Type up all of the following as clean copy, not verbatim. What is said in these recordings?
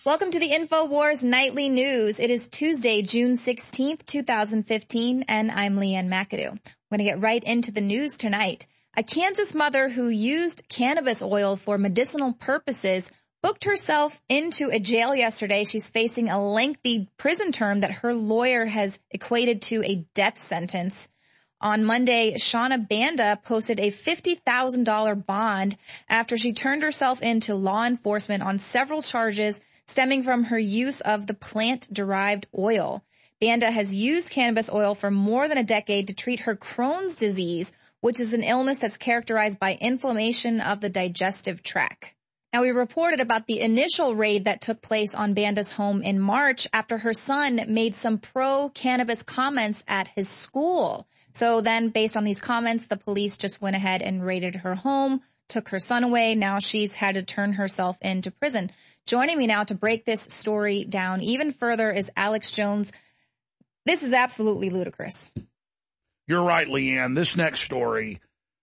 Welcome to the InfoWars Nightly News. It is Tuesday, June 16th, 2015, and I'm Leanne McAdoo. We're going to get right into the news tonight. A Kansas mother who used cannabis oil for medicinal purposes booked herself into a jail yesterday. She's facing a lengthy prison term that her lawyer has equated to a death sentence. On Monday, Shauna Banda posted a $50,000 bond after she turned herself in to law enforcement on several charges stemming from her use of the plant-derived oil. Banda has used cannabis oil for more than a decade to treat her Crohn's disease, which is an illness that's characterized by inflammation of the digestive tract. Now, we reported about the initial raid that took place on Banda's home in March after her son made some pro-cannabis comments at his school. So then, based on these comments, the police just went ahead and raided her home, took her son away. Now she's had to turn herself into prison. Joining me now to break this story down even further is Alex Jones. This is absolutely ludicrous. You're right, Leanne. This next story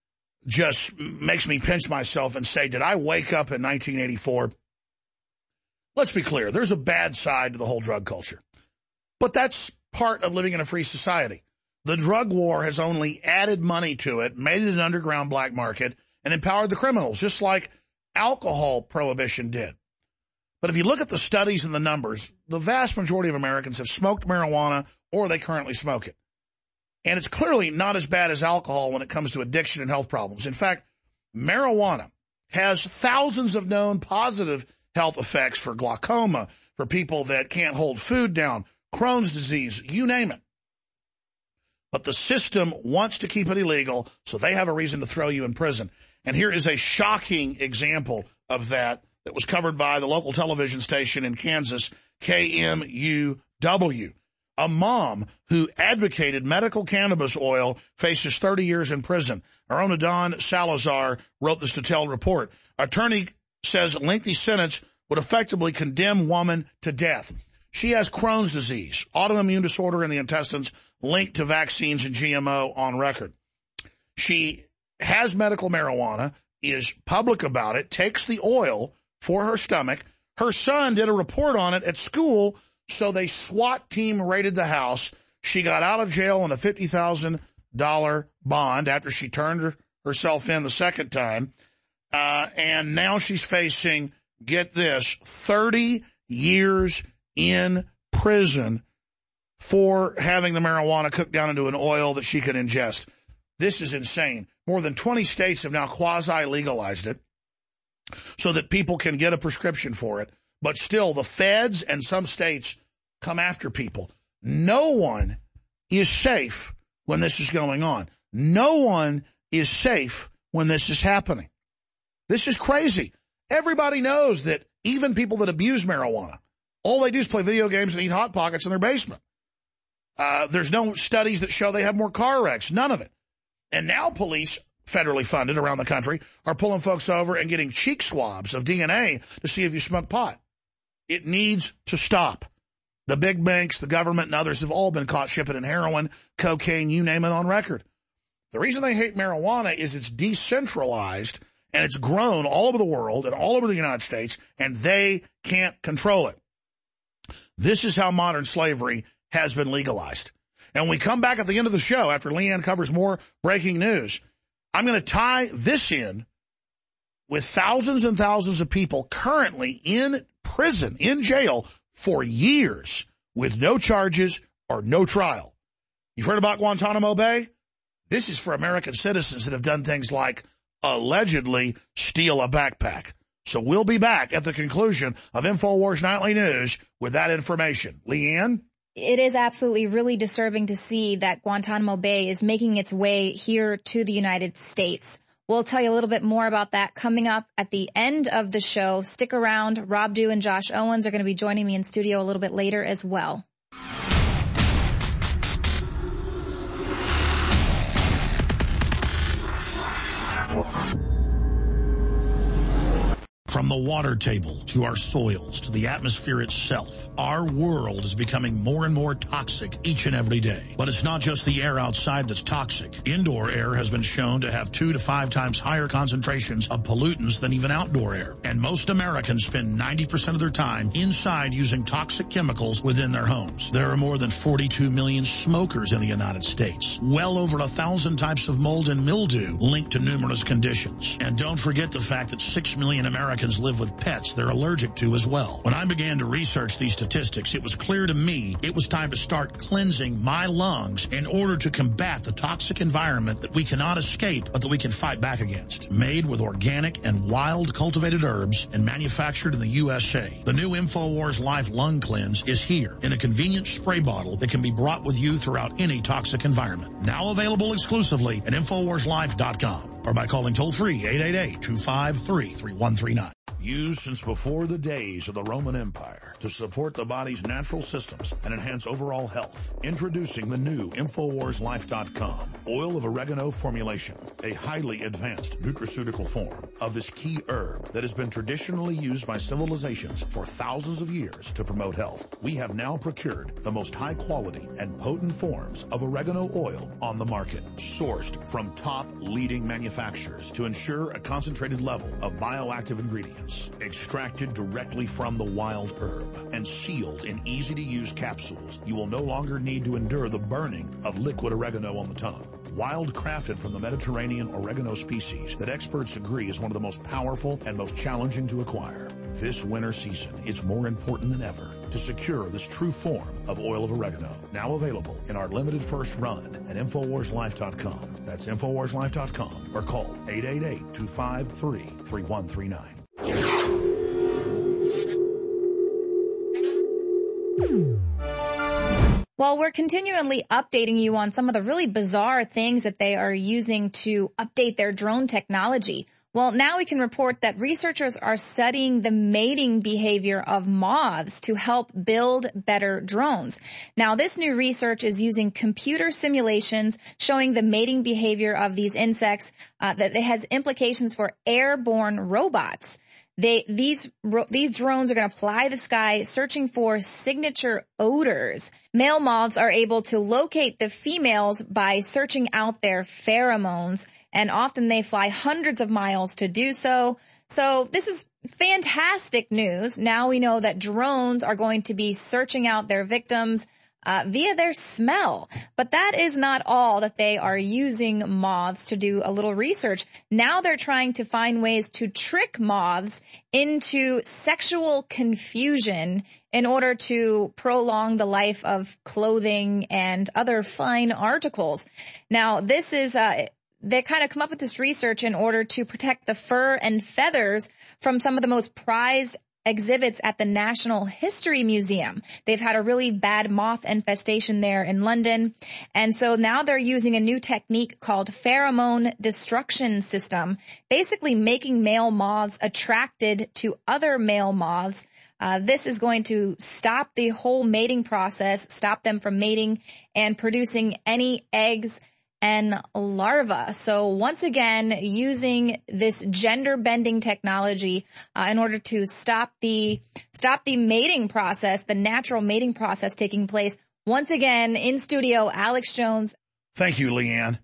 just makes me pinch myself and say, did I wake up in 1984? Let's be clear. There's a bad side to the whole drug culture. But that's part of living in a free society. The drug war has only added money to it, made it an underground black market, and empowered the criminals, just like alcohol prohibition did. But if you look at the studies and the numbers, the vast majority of Americans have smoked marijuana or they currently smoke it. And it's clearly not as bad as alcohol when it comes to addiction and health problems. In fact, marijuana has thousands of known positive health effects for glaucoma, for people that can't hold food down, Crohn's disease, you name it. But the system wants to keep it illegal, so they have a reason to throw you in prison. And here is a shocking example of that was covered by the local television station in Kansas, KMUW. A mom who advocated medical cannabis oil faces 30 years in prison. Our own Adon Salazar wrote this detailed report. Attorney says a lengthy sentence would effectively condemn woman to death. She has Crohn's disease, autoimmune disorder in the intestines linked to vaccines and GMO on record. She has medical marijuana, is public about it, takes the oil for her stomach. Her son did a report on it at school, so they SWAT team raided the house. She got out of jail on a $50,000 bond after she turned herself in the second time. And now she's facing, get this, 30 years in prison for having the marijuana cooked down into an oil that she could ingest. This is insane. More than 20 states have now quasi-legalized it so that people can get a prescription for it. But still, the feds and some states come after people. No one is safe when this is going on. No one is safe when this is happening. This is crazy. Everybody knows that even people that abuse marijuana, all they do is play video games and eat Hot Pockets in their basement. There's no studies that show they have more car wrecks. None of it. And now police, federally funded around the country, are pulling folks over and getting cheek swabs of DNA to see if you smoke pot. It needs to stop. The big banks, the government, and others have all been caught shipping in heroin, cocaine, you name it, on record. The reason they hate marijuana is it's decentralized and it's grown all over the world and all over the United States, and they can't control it. This is how modern slavery has been legalized. And when we come back at the end of the show, after Leanne covers more breaking news, I'm going to tie this in with thousands and thousands of people currently in prison, in jail, for years with no charges or no trial. You've heard about Guantanamo Bay? This is for American citizens that have done things like allegedly steal a backpack. So we'll be back at the conclusion of InfoWars Nightly News with that information. Leanne? It is absolutely really disturbing to see that Guantanamo Bay is making its way here to the United States. We'll tell you a little bit more about that coming up at the end of the show. Stick around. Rob Dew and Josh Owens are going to be joining me in studio a little bit later as well. From the water table to our soils to the atmosphere itself, our world is becoming more and more toxic each and every day. But it's not just the air outside that's toxic. Indoor air has been shown to have 2 to 5 times higher concentrations of pollutants than even outdoor air. And most Americans spend 90% of their time inside using toxic chemicals within their homes. There are more than 42 million smokers in the United States. Well over 1,000 types of mold and mildew linked to numerous conditions. And don't forget the fact that 6 million Americans live with pets they're allergic to as well. When I began to research these statistics, it was clear to me it was time to start cleansing my lungs in order to combat the toxic environment that we cannot escape but that we can fight back against. Made with organic and wild cultivated herbs and manufactured in the USA, the new InfoWars Life Lung Cleanse is here in a convenient spray bottle that can be brought with you throughout any toxic environment. Now available exclusively at InfoWarsLife.com or by calling toll-free 888-253-3139. Used since before the days of the Roman Empire to support the body's natural systems and enhance overall health. Introducing the new InfoWarsLife.com oil of oregano formulation, a highly advanced nutraceutical form of this key herb that has been traditionally used by civilizations for thousands of years to promote health. We have now procured the most high quality and potent forms of oregano oil on the market, sourced from top leading manufacturers to ensure a concentrated level of bioactive ingredients, extracted directly from the wild herb and sealed in easy-to-use capsules. You will no longer need to endure the burning of liquid oregano on the tongue. Wild crafted from the Mediterranean oregano species that experts agree is one of the most powerful and most challenging to acquire. This winter season, it's more important than ever to secure this true form of oil of oregano. Now available in our limited first run at InfoWarsLife.com. That's InfoWarsLife.com or call 888-253-3139. Well, we're continually updating you on some of the really bizarre things that they are using to update their drone technology. Well, now we can report that researchers are studying the mating behavior of moths to help build better drones. Now, this new research is using computer simulations showing the mating behavior of these insects, that it has implications for airborne robots. These drones are going to fly the sky searching for signature odors. Male moths are able to locate the females by searching out their pheromones, and often they fly hundreds of miles to do so. So this is fantastic news. Now we know that drones are going to be searching out their victims via their smell. But that is not all that they are using moths to do a little research. Now they're trying to find ways to trick moths into sexual confusion in order to prolong the life of clothing and other fine articles. Now, this is they kind of come up with this research in order to protect the fur and feathers from some of the most prized exhibits at the National History Museum. They've had a really bad moth infestation there in London. And so now they're using a new technique called pheromone destruction system, basically making male moths attracted to other male moths. This is going to stop the whole mating process, stop them from mating and producing any eggs and larvae. So once again, using this gender bending technology in order to stop the mating process, the natural mating process taking place. Once again, in studio, Alex Jones. Thank you, Leanne.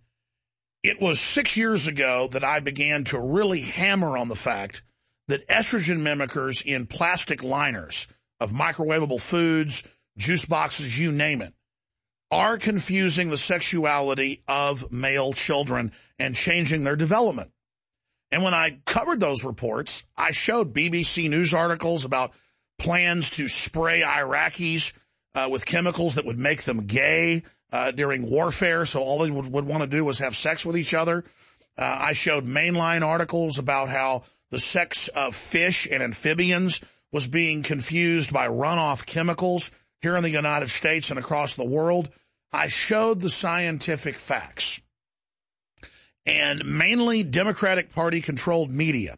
It was 6 years ago that I began to really hammer on the fact that estrogen mimickers in plastic liners of microwavable foods, juice boxes, you name it, are confusing the sexuality of male children and changing their development. And when I covered those reports, I showed BBC News articles about plans to spray Iraqis with chemicals that would make them gay during warfare, so all they would want to do was have sex with each other. I showed mainline articles about how the sex of fish and amphibians was being confused by runoff chemicals here in the United States and across the world. I showed the scientific facts. And mainly Democratic Party-controlled media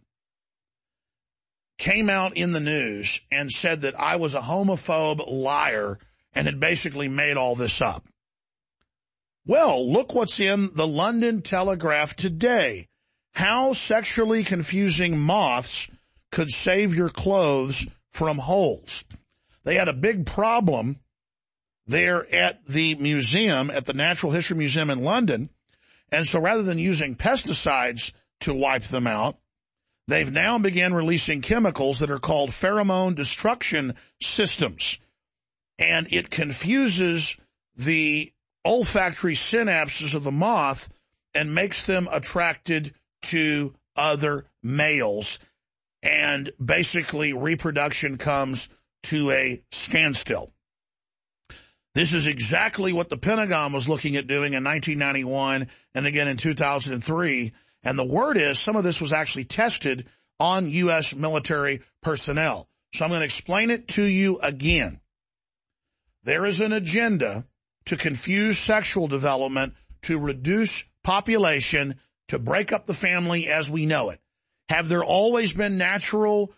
came out in the news and said that I was a homophobe liar and had basically made all this up. Well, look what's in the London Telegraph today. How sexually confusing moths could save your clothes from holes. They had a big problem there at the museum, at the Natural History Museum in London. And so rather than using pesticides to wipe them out, they've now began releasing chemicals that are called pheromone destruction systems. And it confuses the olfactory synapses of the moth and makes them attracted to other males. And basically reproduction comes to a standstill. This is exactly what the Pentagon was looking at doing in 1991 and again in 2003. And the word is some of this was actually tested on U.S. military personnel. So I'm going to explain it to you again. There is an agenda to confuse sexual development, to reduce population, to break up the family as we know it. Have there always been natural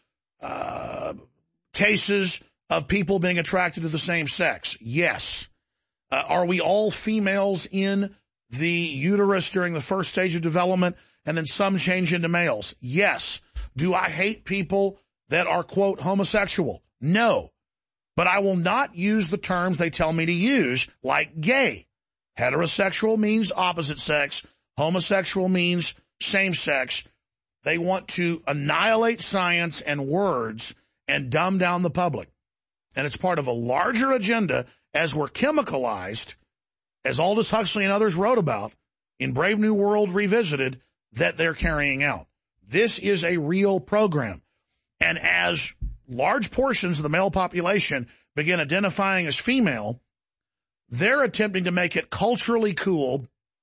cases of people being attracted to the same sex? Yes. Are we all females in the uterus during the first stage of development and then some change into males? Yes. Do I hate people that are, quote, homosexual? No. But I will not use the terms they tell me to use, like gay. Heterosexual means opposite sex. Homosexual means same sex. They want to annihilate science and words and dumb down the public. And it's part of a larger agenda as we're chemicalized, as Aldous Huxley and others wrote about in Brave New World Revisited, that they're carrying out. This is a real program. And as large portions of the male population begin identifying as female, they're attempting to make it culturally cool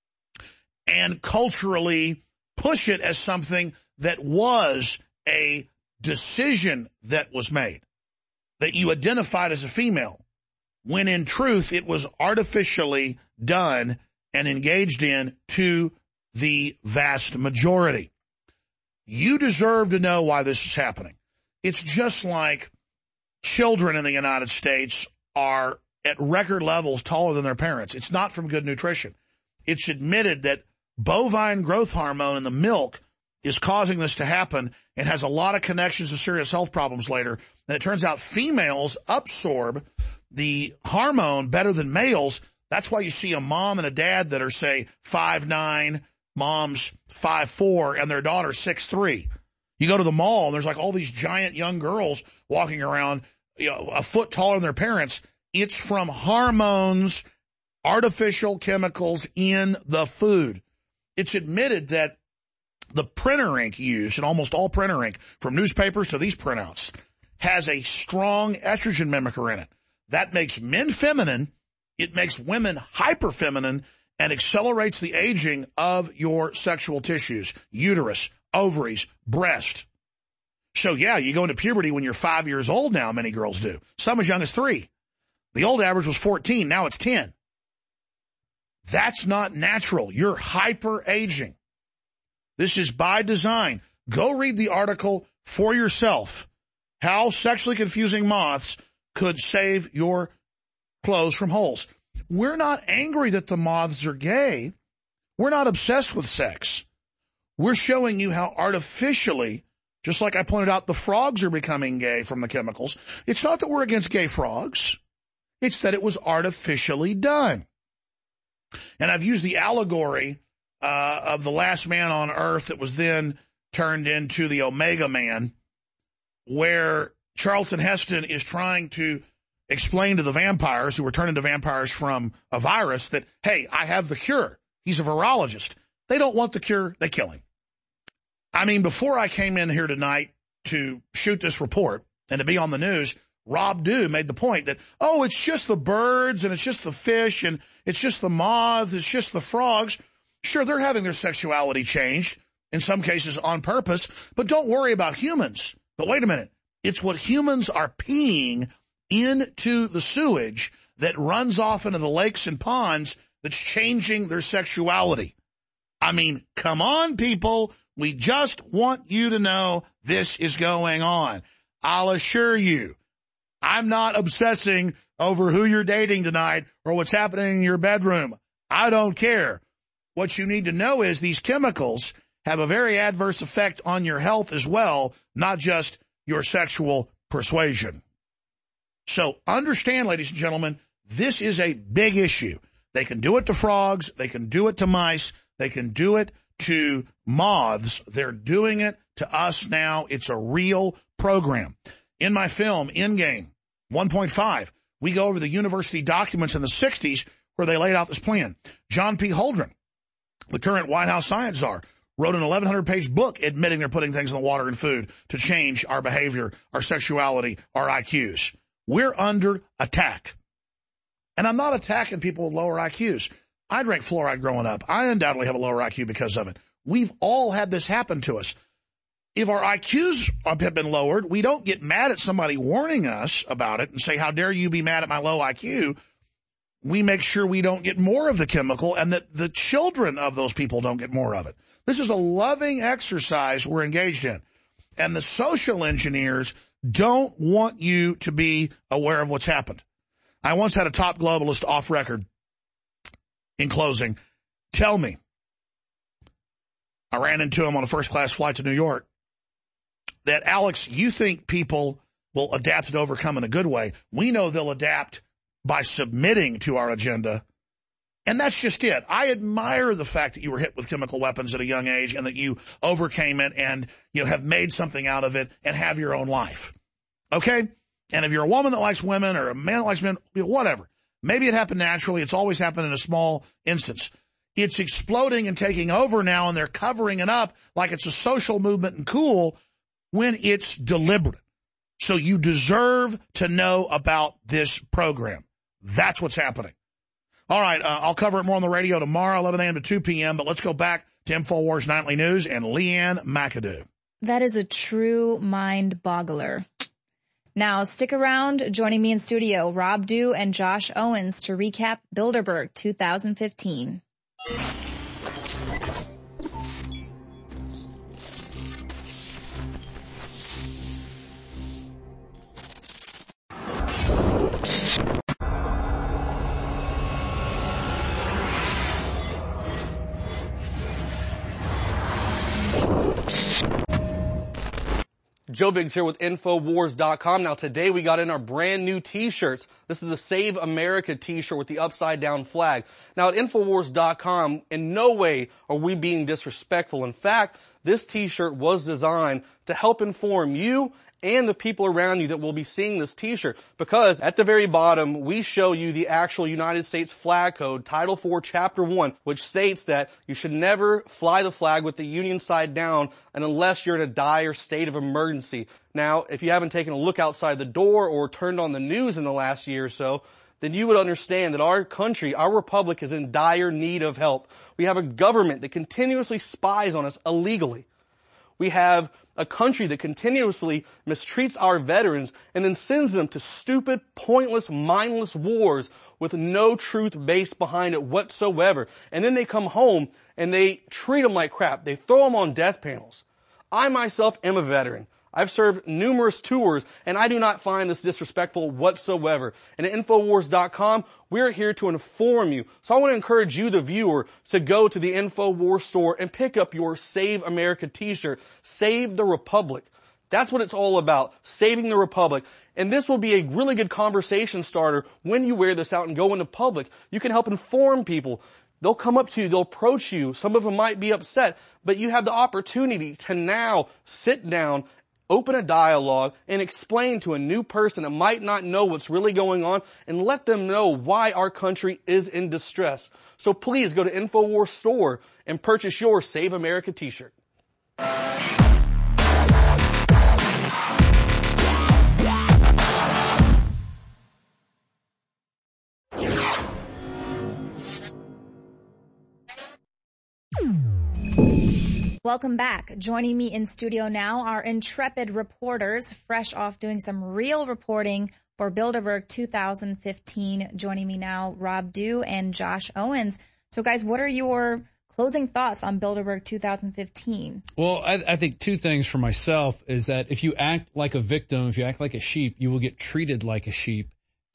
and culturally push it as something that was a decision that was made, that you identified as a female, when in truth it was artificially done and engaged in to the vast majority. You deserve to know why this is happening. It's just like children in the United States are at record levels taller than their parents. It's not from good nutrition. It's admitted that bovine growth hormone in the milk is causing this to happen and has a lot of connections to serious health problems later. And it turns out females absorb the hormone better than males. That's why you see a mom and a dad that are, say, 5'9", mom's 5'4", and their daughter's 6'3". You go to the mall, and there's like all these giant young girls walking around, a foot taller than their parents. It's from hormones, artificial chemicals in the food. It's admitted that the printer ink used, and almost all printer ink, from newspapers to these printouts, has a strong estrogen mimicker in it. That makes men feminine, it makes women hyper-feminine, and accelerates the aging of your sexual tissues, uterus, ovaries, breast. So yeah, you go into puberty when you're 5 years old now, many girls do. Some as young as 3. The old average was 14, now it's 10. That's not natural. You're hyper-aging. This is by design. Go read the article for yourself. How sexually confusing moths could save your clothes from holes. We're not angry that the moths are gay. We're not obsessed with sex. We're showing you how artificially, just like I pointed out, the frogs are becoming gay from the chemicals. It's not that we're against gay frogs. It's that it was artificially done. And I've used the allegory of the last man on earth that was then turned into the Omega Man, where Charlton Heston is trying to explain to the vampires who were turned into vampires from a virus that, hey, I have the cure. He's a virologist. They don't want the cure. They kill him. I mean, before I came in here tonight to shoot this report and to be on the news, Rob Dew made the point that, oh, it's just the birds and it's just the fish and it's just the moths, it's just the frogs. Sure, they're having their sexuality changed, in some cases on purpose, but don't worry about humans. But wait a minute. It's what humans are peeing into the sewage that runs off into the lakes and ponds that's changing their sexuality. I mean, come on, people. We just want you to know this is going on. I'll assure you, I'm not obsessing over who you're dating tonight or what's happening in your bedroom. I don't care. What you need to know is these chemicals have a very adverse effect on your health as well, not just your sexual persuasion. So understand, ladies and gentlemen, this is a big issue. They can do it to frogs. They can do it to mice. They can do it to moths. They're doing it to us now. It's a real program. In my film, Endgame 1.5, we go over the university documents in the 60s where they laid out this plan. John P. Holdren, the current White House science czar, wrote an 1,100-page book admitting they're putting things in the water and food to change our behavior, our sexuality, our IQs. We're under attack. And I'm not attacking people with lower IQs. I drank fluoride growing up. I undoubtedly have a lower IQ because of it. We've all had this happen to us. If our IQs have been lowered, we don't get mad at somebody warning us about it and say, how dare you be mad at my low IQ? We make sure we don't get more of the chemical and that the children of those people don't get more of it. This is a loving exercise we're engaged in. And the social engineers don't want you to be aware of what's happened. I once had a top globalist off record, in closing, tell me, I ran into him on a first-class flight to New York, that, Alex, you think people will adapt and overcome in a good way. We know they'll adapt by submitting to our agenda. And that's just it. I admire the fact that you were hit with chemical weapons at a young age and that you overcame it and, have made something out of it and have your own life. Okay? And if you're a woman that likes women or a man that likes men, whatever. Maybe it happened naturally. It's always happened in a small instance. It's exploding and taking over now, and they're covering it up like it's a social movement and cool when it's deliberate. So you deserve to know about this program. That's what's happening. All right, I'll cover it more on the radio tomorrow, 11 a.m. to 2 p.m., but let's go back to InfoWars Nightly News and Leanne McAdoo. That is a true mind boggler. Now, stick around. Joining me in studio, Rob Dew and Josh Owens to recap Bilderberg 2015. Joe Biggs here with Infowars.com. Now today we got in our brand new t-shirts. This is the Save America t-shirt with the upside down flag. Now at Infowars.com, in no way are we being disrespectful. In fact, this t-shirt was designed to help inform you and the people around you that will be seeing this t-shirt, because at the very bottom we show you the actual United States flag code, Title IV, Chapter 1, which states that you should never fly the flag with the Union side down and unless you're in a dire state of emergency. Now, if you haven't taken a look outside the door or turned on the news in the last year or so, then you would understand that our country, our republic, is in dire need of help. We have a government that continuously spies on us illegally. We have a country that continuously mistreats our veterans and then sends them to stupid, pointless, mindless wars with no truth base behind it whatsoever. And then they come home and they treat them like crap. They throw them on death panels. I myself am a veteran. I've served numerous tours, and I do not find this disrespectful whatsoever. And at Infowars.com, we're here to inform you. So I want to encourage you, the viewer, to go to the Infowars store and pick up your Save America t-shirt. Save the Republic. That's what it's all about, saving the Republic. And this will be a really good conversation starter when you wear this out and go into public. You can help inform people. They'll come up to you, they'll approach you. Some of them might be upset, but you have the opportunity to now sit down, open a dialogue, and explain to a new person that might not know what's really going on and let them know why our country is in distress. So please go to InfoWars store and purchase your Save America t-shirt. Welcome back. Joining me in studio now are intrepid reporters, fresh off doing some real reporting for Bilderberg 2015. Joining me now, Rob Dew and Josh Owens. So guys, what are your closing thoughts on Bilderberg 2015? Well, I think two things for myself is that if you act like a victim, if you act like a sheep, you will get treated like a sheep.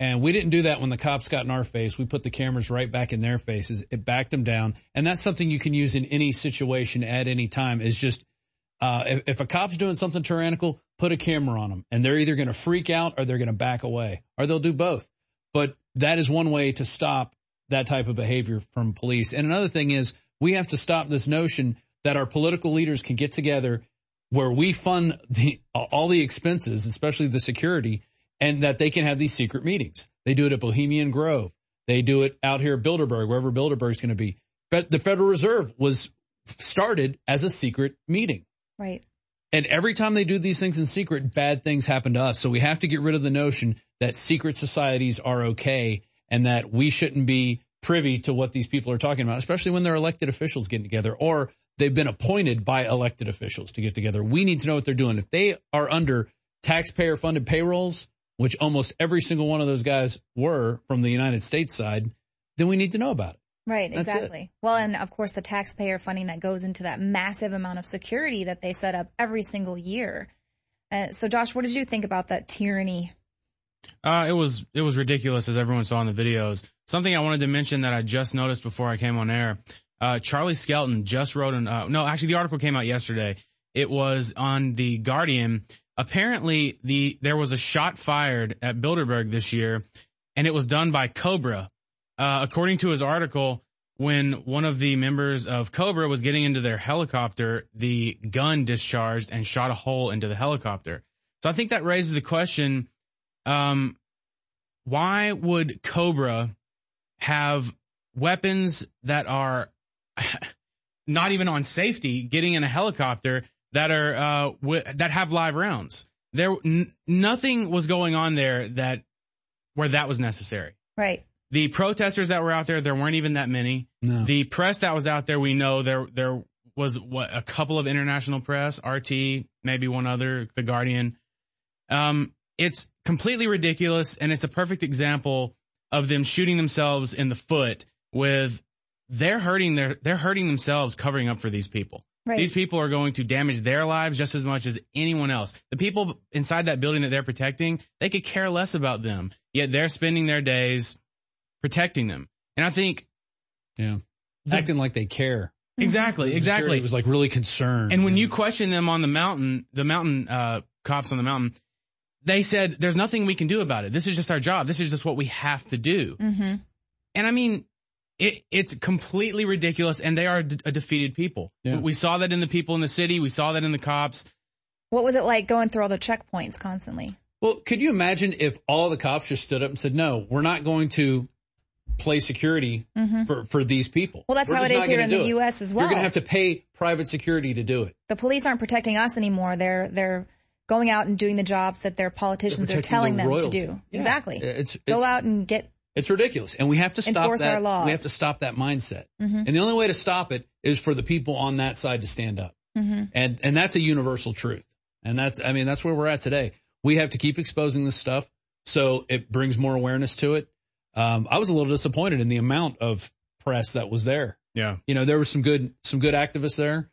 And we didn't do that when the cops got in our face. We put the cameras right back in their faces. It backed them down. And that's something you can use in any situation at any time is just, if a cop's doing something tyrannical, put a camera on them. And they're either going to freak out or they're going to back away. Or they'll do both. But that is one way to stop that type of behavior from police. And another thing is we have to stop this notion that our political leaders can get together where we fund all the expenses, especially the security, and that they can have these secret meetings. They do it at Bohemian Grove. They do it out here at Bilderberg, wherever Bilderberg's going to be. But the Federal Reserve was started as a secret meeting. Right. And every time they do these things in secret, bad things happen to us. So we have to get rid of the notion that secret societies are okay and that we shouldn't be privy to what these people are talking about, especially when they're elected officials getting together or they've been appointed by elected officials to get together. We need to know what they're doing. If they are under taxpayer-funded payrolls, which almost every single one of those guys were from the United States side, then we need to know about it. Right, That's exactly. Well, and of course the taxpayer funding that goes into that massive amount of security that they set up every single year. So Josh, what did you think about that tyranny? It was ridiculous, as everyone saw in the videos. Something I wanted to mention that I just noticed before I came on air. Charlie Skelton just wrote the article came out yesterday. It was on The Guardian. Apparently there was a shot fired at Bilderberg this year, and it was done by Cobra. According to his article, when one of the members of Cobra was getting into their helicopter, the gun discharged and shot a hole into the helicopter. So I think that raises the question, why would Cobra have weapons that are not even on safety getting in a helicopter that are that have live rounds? Nothing was going on there where that was necessary. Right. The protesters that were out there weren't even that many. No. The press that was out there, we know there was a couple of international press, RT, maybe one other, The Guardian. It's completely ridiculous, and it's a perfect example of them shooting themselves in the foot with they're hurting themselves covering up for these people. Right. These people are going to damage their lives just as much as anyone else. The people inside that building that they're protecting, they could care less about them, yet they're spending their days protecting them. And I think, acting like they care. Exactly. It was like really concerned. And when you question them on the mountain cops on the mountain, they said, there's nothing we can do about it. This is just our job. This is just what we have to do. Mm-hmm. And I mean, it's completely ridiculous, and they are a defeated people. Yeah. We saw that in the people in the city. We saw that in the cops. What was it like going through all the checkpoints constantly? Well, could you imagine if all the cops just stood up and said, no, we're not going to play security for these people. Well, that's We're how it just is not here gonna in the do it. U.S. as well. You're going to have to pay private security to do it. The police aren't protecting us anymore. They're going out and doing the jobs that their politicians are telling them to do. Yeah. Exactly. Go out and It's ridiculous. And we have to stop enforce that. our laws. We have to stop that mindset. And the only way to stop it is for the people on that side to stand up. And that's a universal truth. And that's where we're at today. We have to keep exposing this stuff so it brings more awareness to it. I was a little disappointed in the amount of press that was there. Yeah. There was some good activists there.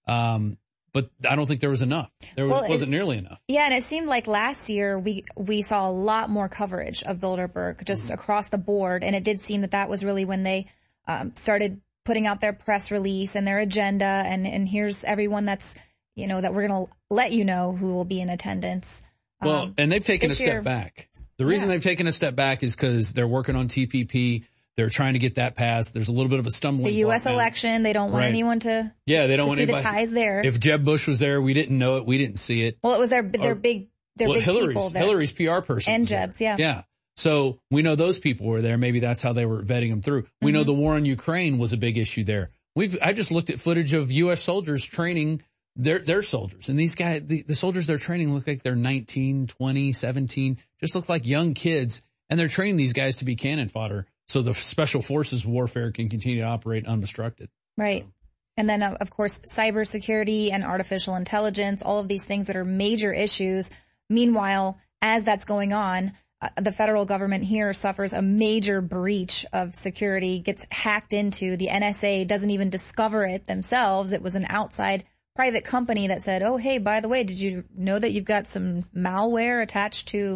But I don't think there was enough. Wasn't nearly enough. Yeah, and it seemed like last year we saw a lot more coverage of Bilderberg just across the board, and it did seem that was really when they started putting out their press release and their agenda, and here's everyone that's that we're going to let you know who will be in attendance. Well, and they've taken a year, step back. The reason they've taken a step back is because they're working on TPP. They're trying to get that passed. There's a little bit of a stumbling block. The U.S. election, they don't want anyone to they don't want see anybody, the ties there. If Jeb Bush was there, we didn't know it. We didn't see it. Well, it was their big people there. Hillary's PR person. And Jeb's, Yeah. So we know those people were there. Maybe that's how they were vetting them through. We know the war in Ukraine was a big issue there. I just looked at footage of U.S. soldiers training their soldiers. And these guys, the soldiers they're training look like they're 19, 20, 17, just look like young kids. And they're training these guys to be cannon fodder so the special forces warfare can continue to operate unobstructed. Right. And then, of course, cybersecurity and artificial intelligence, all of these things that are major issues. Meanwhile, as that's going on, the federal government here suffers a major breach of security, gets hacked into. The NSA doesn't even discover it themselves. It was an outside private company that said, oh, hey, by the way, did you know that you've got some malware attached to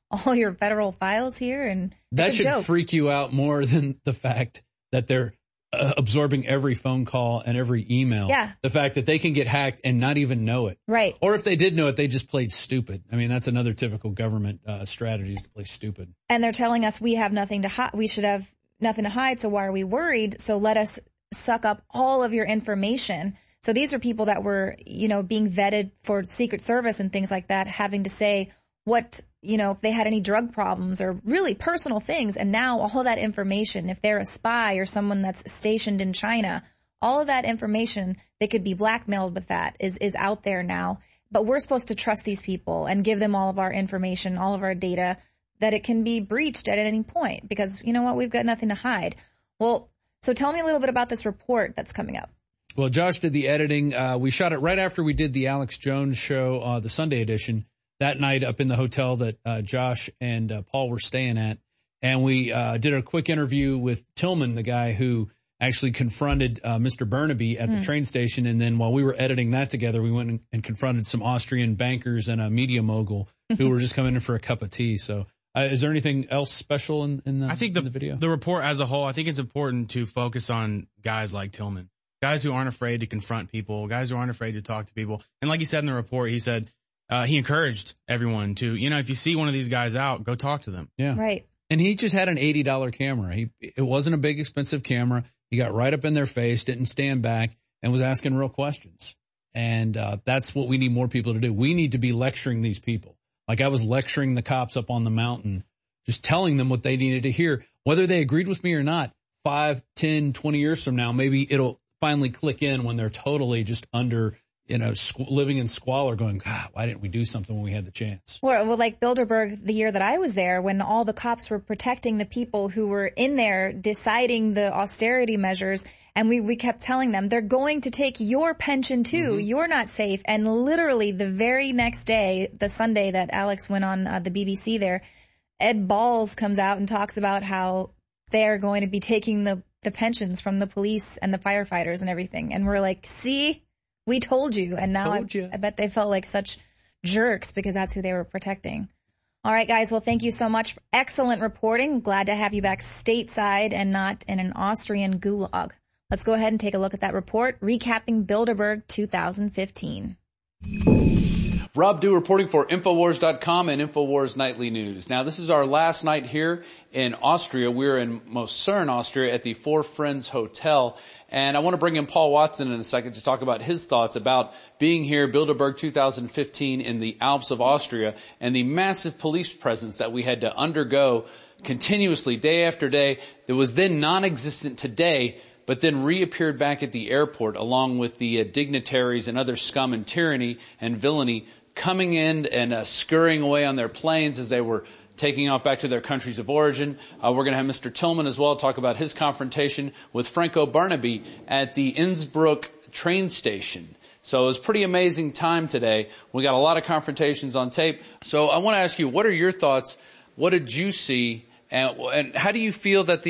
all your federal files here. And that should freak you out more than the fact that they're absorbing every phone call and every email. Yeah. The fact that they can get hacked and not even know it. Right. Or if they did know it, they just played stupid. I mean, that's another typical government strategy, is to play stupid. And they're telling us we have nothing to hide. We should have nothing to hide. So why are we worried? So let us suck up all of your information. So these are people that were, being vetted for Secret Service and things like that, having to say what, if they had any drug problems or really personal things. And now all that information, if they're a spy or someone that's stationed in China, all of that information, they could be blackmailed with that, is out there now. But we're supposed to trust these people and give them all of our information, all of our data, that it can be breached at any point because, you know what, we've got nothing to hide. Well, so tell me a little bit about this report that's coming up. Well, Josh did the editing. We shot it right after we did the Alex Jones show, the Sunday edition, that night up in the hotel that Josh and Paul were staying at. And we did a quick interview with Tillman, the guy who actually confronted Mr. Burnaby at the train station. And then while we were editing that together, we went and confronted some Austrian bankers and a media mogul who were just coming in for a cup of tea. So is there anything else special in the video? The report as a whole, I think it's important to focus on guys like Tillman. Guys who aren't afraid to confront people, guys who aren't afraid to talk to people. And like he said in the report, he said he encouraged everyone to, if you see one of these guys out, go talk to them. Yeah. Right. And he just had an $80 camera. It wasn't a big expensive camera. He got right up in their face, didn't stand back, and was asking real questions. And that's what we need more people to do. We need to be lecturing these people. Like I was lecturing the cops up on the mountain, just telling them what they needed to hear. Whether they agreed with me or not, 5, 10, 20 years from now, maybe it'll finally click in when they're totally just under, living in squalor going, God, why didn't we do something when we had the chance? Well, like Bilderberg, the year that I was there, when all the cops were protecting the people who were in there deciding the austerity measures, and we kept telling them, they're going to take your pension too. Mm-hmm. You're not safe. And literally the very next day, the Sunday that Alex went on the BBC there, Ed Balls comes out and talks about how they're going to be taking the pensions from the police and the firefighters and everything. And we're like, see, we told you. And now I bet they felt like such jerks because that's who they were protecting. All right, guys. Well, thank you so much for excellent reporting. Glad to have you back stateside and not in an Austrian gulag. Let's go ahead and take a look at that report, recapping Bilderberg 2015. Rob Dew reporting for Infowars.com and Infowars Nightly News. Now, this is our last night here in Austria. We're in Mosern, Austria at the Four Friends Hotel. And I want to bring in Paul Watson in a second to talk about his thoughts about being here, Bilderberg 2015 in the Alps of Austria, and the massive police presence that we had to undergo continuously day after day that was then non-existent today, but then reappeared back at the airport along with the dignitaries and other scum and tyranny and villainy coming in and scurrying away on their planes as they were taking off back to their countries of origin. We're going to have Mr. Tillman as well talk about his confrontation with Franco Barnaby at the Innsbruck train station. So it was a pretty amazing time today. We got a lot of confrontations on tape. So I want to ask you, what are your thoughts? What did you see? And how do you feel that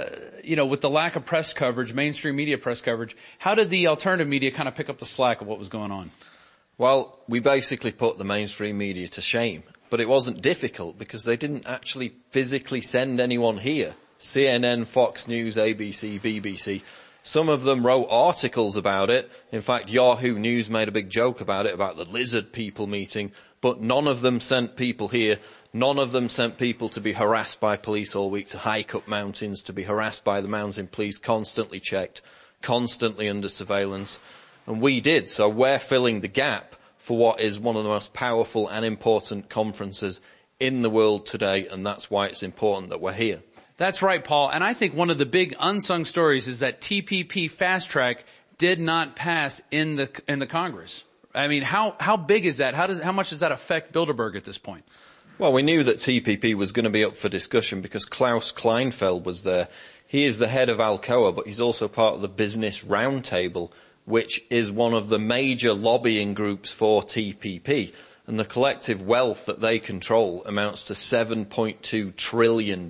with the lack of press coverage, mainstream media press coverage, how did the alternative media kind of pick up the slack of what was going on? Well, we basically put the mainstream media to shame, but it wasn't difficult because they didn't actually physically send anyone here. CNN, Fox News, ABC, BBC. Some of them wrote articles about it. In fact, Yahoo News made a big joke about it, about the lizard people meeting, but none of them sent people here. None of them sent people to be harassed by police all week, to hike up mountains, to be harassed by the mountain police, constantly checked, constantly under surveillance. And we did. So we're filling the gap for what is one of the most powerful and important conferences in the world today. And that's why it's important that we're here. That's right, Paul. And I think one of the big unsung stories is that TPP fast track did not pass in the Congress. I mean, how big is that? How much does that affect Bilderberg at this point? Well, we knew that TPP was going to be up for discussion because Klaus Kleinfeld was there. He is the head of Alcoa, but he's also part of the Business Roundtable, which is one of the major lobbying groups for TPP. And the collective wealth that they control amounts to $7.2 trillion.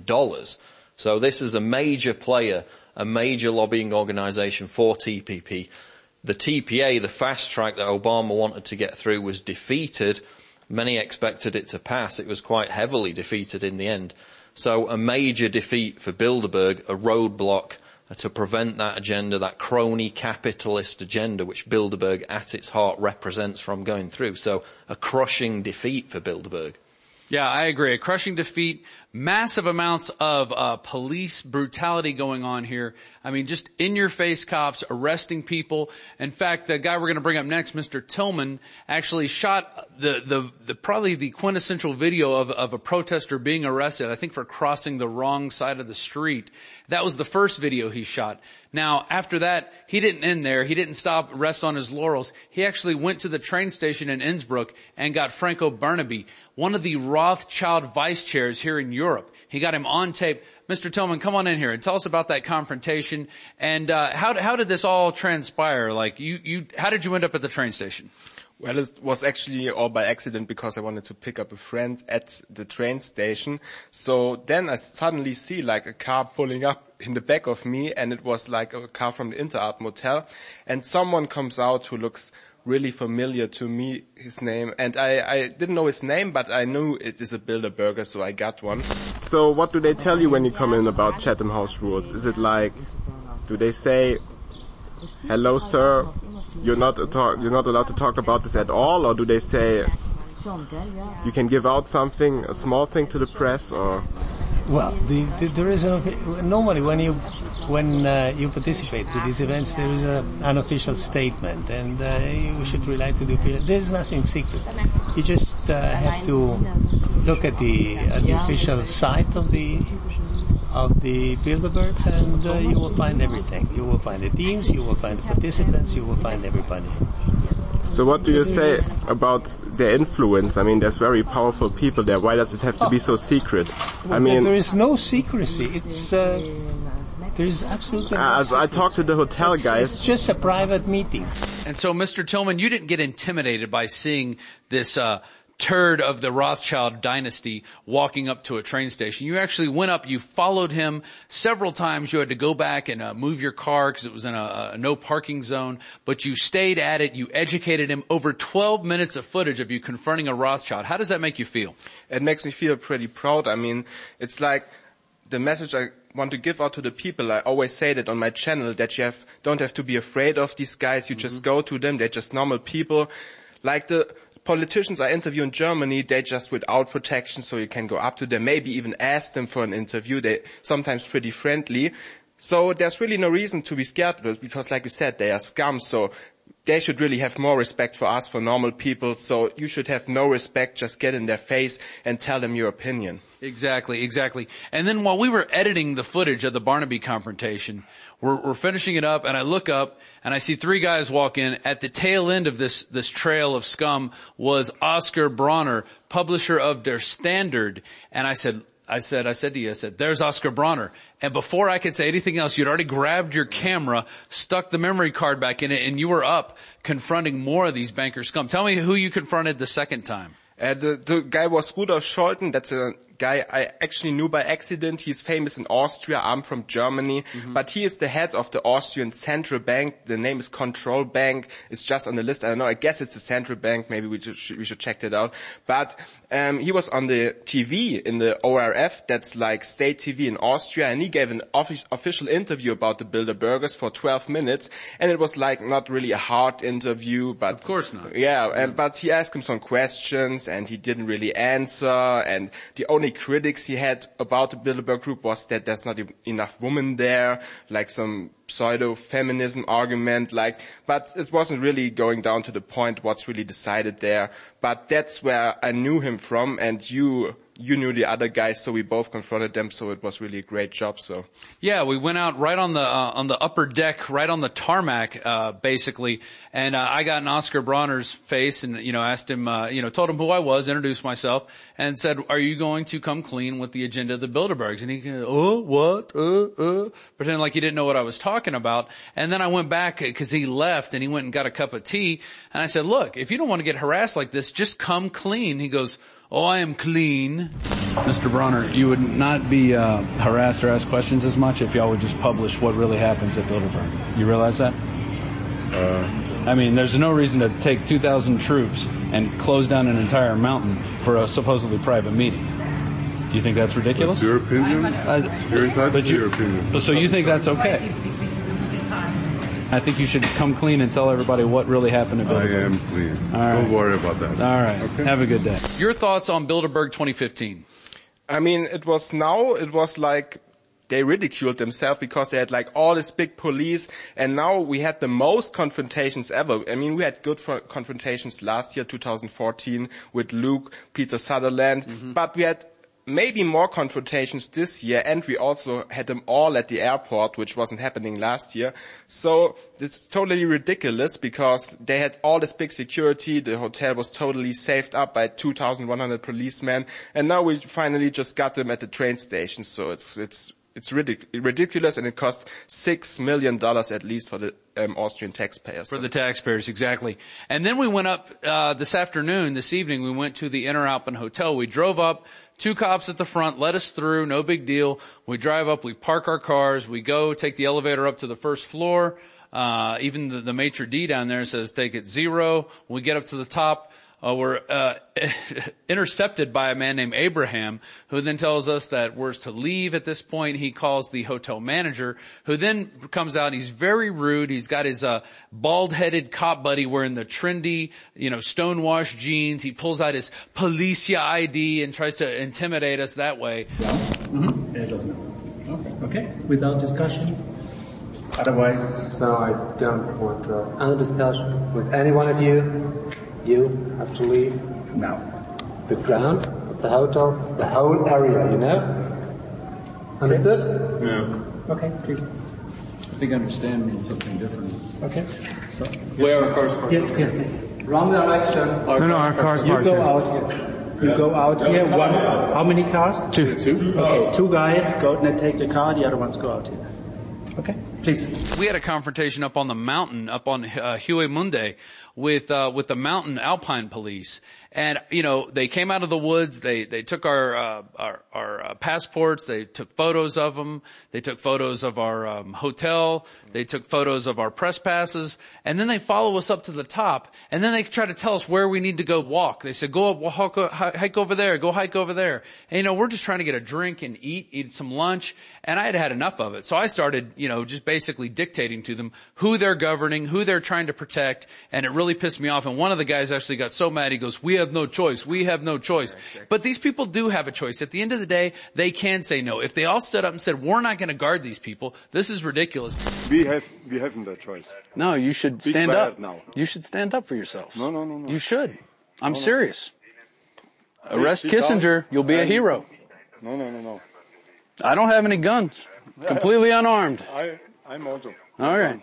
So this is a major player, a major lobbying organization for TPP. The TPA, the fast track that Obama wanted to get through, was defeated. Many expected it to pass. It was quite heavily defeated in the end. So a major defeat for Bilderberg, a roadblock to prevent that agenda, that crony capitalist agenda which Bilderberg at its heart represents from going through. So a crushing defeat for Bilderberg. Yeah, I agree. A crushing defeat, massive amounts of police brutality going on here. I mean, just in-your-face cops arresting people. In fact, the guy we're going to bring up next, Mr. Tillman, actually shot the probably the quintessential video of a protester being arrested, I think for crossing the wrong side of the street. That was the first video he shot. Now, after that, he didn't end there. He didn't rest on his laurels. He actually went to the train station in Innsbruck and got Franco Barnaby, one of the Rothschild vice chairs here in Europe. He got him on tape. Mr. Tillman, come on in here and tell us about that confrontation. And how did this all transpire? Like, how did you end up at the train station? Well, it was actually all by accident because I wanted to pick up a friend at the train station. So then I suddenly see like a car pulling up in the back of me, and it was like a car from the Interart Motel. And someone comes out who looks really familiar to me, his name. And I didn't know his name, but I knew it is a Bilderberger, so I got one. So what do they tell you when you come in about Chatham House rules? Is it like, do they say, hello, sir, you're not allowed to talk about this at all? Or do they say you can give out something, a small thing to the press? Or well, there is normally when you participate to these events, there is an official statement, and you should rely to the official. There's nothing secret. You just have to look at the official site of the Bilderbergs, and you will find everything. You will find the teams, you will find the participants, you will find everybody. So what do you say about their influence? I mean, there's very powerful people there. Why does it have to be so secret? I mean, there is no secrecy. It's there's absolutely no as I talked to the hotel guys. It's just a private meeting. And so, Mr. Tillman, you didn't get intimidated by seeing this turd of the Rothschild dynasty walking up to a train station. You actually went up, you followed him several times. You had to go back and move your car because it was in a no parking zone, but you stayed at it. You educated him. Over 12 minutes of footage of you confronting a Rothschild. How does that make you feel? It makes me feel pretty proud. I mean, it's like the message I want to give out to the people. I always say that on my channel, that you don't have to be afraid of these guys. You just go to them. They're just normal people. Like the politicians I interview in Germany, they just without protection, so you can go up to them, maybe even ask them for an interview. They're sometimes pretty friendly. So there's really no reason to be scared of it, because like you said, they are scum, so they should really have more respect for us, for normal people. So you should have no respect, just get in their face and tell them your opinion. Exactly. And then while we were editing the footage of the Barnaby confrontation, we're finishing it up, and I look up and I see three guys walk in. At the tail end of this trail of scum was Oscar Bronner, publisher of Der Standard. And I said to you, there's Oscar Bronner. And before I could say anything else, you'd already grabbed your camera, stuck the memory card back in it, and you were up confronting more of these banker scum. Tell me who you confronted the second time. The guy was Rudolf Scholten. That's a guy I actually knew by accident. He's famous in Austria. I'm from Germany. But he is the head of the Austrian Central Bank. The name is Control Bank. It's just on the list. I don't know. I guess it's the Central Bank. Maybe we should check that out. But he was on the TV in the ORF. That's like state TV in Austria. And he gave an official interview about the Bilderbergers for 12 minutes. And it was like not really a hard interview. But of course not. Yeah. But he asked him some questions, and he didn't really answer. And the only critics he had about the Bilderberg group was that there's not enough women there, like some pseudo-feminism argument, but it wasn't really going down to the point what's really decided there. But that's where I knew him from, and you knew the other guys, so we both confronted them, so it was really a great job, so. Yeah, we went out right on the upper deck, right on the tarmac, basically, and I got in Oscar Bronner's face and, asked him, told him who I was, introduced myself, and said, are you going to come clean with the agenda of the Bilderbergs? And he goes, what? Pretending like he didn't know what I was talking about. And then I went back, cause he left and he went and got a cup of tea, and I said, look, if you don't want to get harassed like this, just come clean. He goes, oh, I am clean. Mr. Bronner, you would not be harassed or asked questions as much if y'all would just publish what really happens at Bilderberg. You realize that? I mean, there's no reason to take 2,000 troops and close down an entire mountain for a supposedly private meeting. Do you think that's ridiculous? That's your opinion. You're entitled to your opinion. So you think that's okay? I think you should come clean and tell everybody what really happened to Bilderberg. I am clean. All right. Don't worry about that. All right. Okay. Have a good day. Your thoughts on Bilderberg 2015? I mean, it was like they ridiculed themselves because they had like all this big police, and now we had the most confrontations ever. I mean, we had good confrontations last year, 2014, with Luke, Peter Sutherland, but we had maybe more confrontations this year, and we also had them all at the airport, which wasn't happening last year. So it's totally ridiculous because they had all this big security. The hotel was totally saved up by 2,100 policemen, and now we finally just got them at the train station. So it's ridiculous, and it cost $6 million at least for the Austrian taxpayers. For the taxpayers, exactly. And then we went up this evening, we went to the Interalpen Hotel. We drove up, 2 cops at the front, let us through, no big deal. We drive up, we park our cars, we go take the elevator up to the first floor. Even the maitre d' down there says take it 0. We get up to the top. We're intercepted by a man named Abraham, who then tells us that we're to leave at this point. He calls the hotel manager, who then comes out. He's very rude. He's got his bald-headed cop buddy wearing the trendy, stonewashed jeans. He pulls out his Policia ID and tries to intimidate us that way. Okay. Without discussion. Otherwise, so I don't want to have any discussion with any one of you. You have to leave now. The ground of the hotel, the whole area, Understood? Yeah. Okay, please. I think understand means something different. Okay. So where are cars parked? Here. Wrong direction. No, our car's parked You here. go out here. You go out here. One. How many cars? Two. Okay. 2 guys go and take the car. The other ones go out here. Okay, please. We had a confrontation up on the mountain, up on Huey Munde, with the mountain Alpine police. And, they came out of the woods, they took our passports, they took photos of them, they took photos of our hotel, they took photos of our press passes, and then they follow us up to the top, and then they try to tell us where we need to go walk. They said, go up, hike over there, go hike over there. And, we're just trying to get a drink and eat some lunch, and I had had enough of it. So I started, just basically dictating to them who they're governing, who they're trying to protect, and it really pissed me off. And one of the guys actually got so mad, he goes, we have no choice. But these people do have a choice. At the end of the day, they can say no. If they all stood up and said, we're not going to guard these people, this is ridiculous. We haven't that choice. No, you should stand up. Now. You should stand up for yourself. No. You should. I'm serious. Arrest Kissinger, you'll be a hero. No. I don't have any guns. Completely unarmed. I'm also. All right.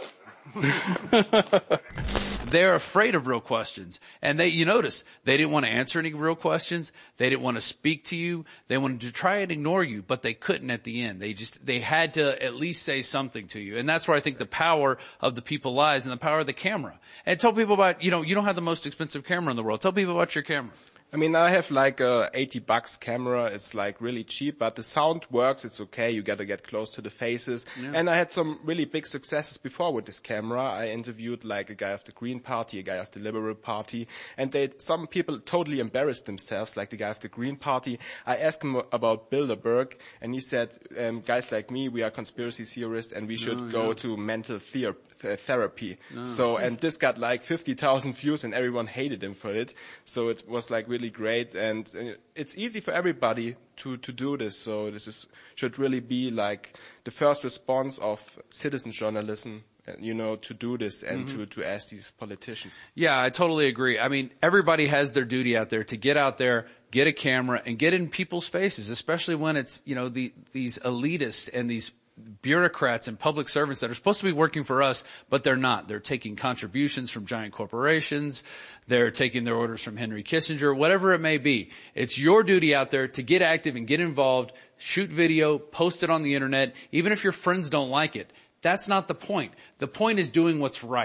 They're afraid of real questions. And you notice, they didn't want to answer any real questions. They didn't want to speak to you. They wanted to try and ignore you, but they couldn't at the end. They had to at least say something to you. And that's where I think the power of the people lies, and the power of the camera. And tell people about, you don't have the most expensive camera in the world. Tell people about your camera. I mean, I have like a $80 camera. It's like really cheap, but the sound works. It's okay. You got to get close to the faces. Yeah. And I had some really big successes before with this camera. I interviewed like a guy of the Green Party, a guy of the Liberal Party, and some people totally embarrassed themselves, like the guy of the Green Party. I asked him about Bilderberg, and he said, guys like me, we are conspiracy theorists, and we should go to mental therapy. And this got like 50,000 views, and everyone hated him for it. So it was like really great, and it's easy for everybody to do this. So this should really be like the first response of citizen journalism, to do this and to ask these politicians. Yeah, I totally agree. I mean, everybody has their duty out there to get out there, get a camera, and get in people's faces, especially when it's, these elitists and these bureaucrats and public servants that are supposed to be working for us, but they're not. They're taking contributions from giant corporations. They're taking their orders from Henry Kissinger, whatever it may be. It's your duty out there to get active and get involved, shoot video, post it on the internet, even if your friends don't like it. That's not the point. The point is doing what's right.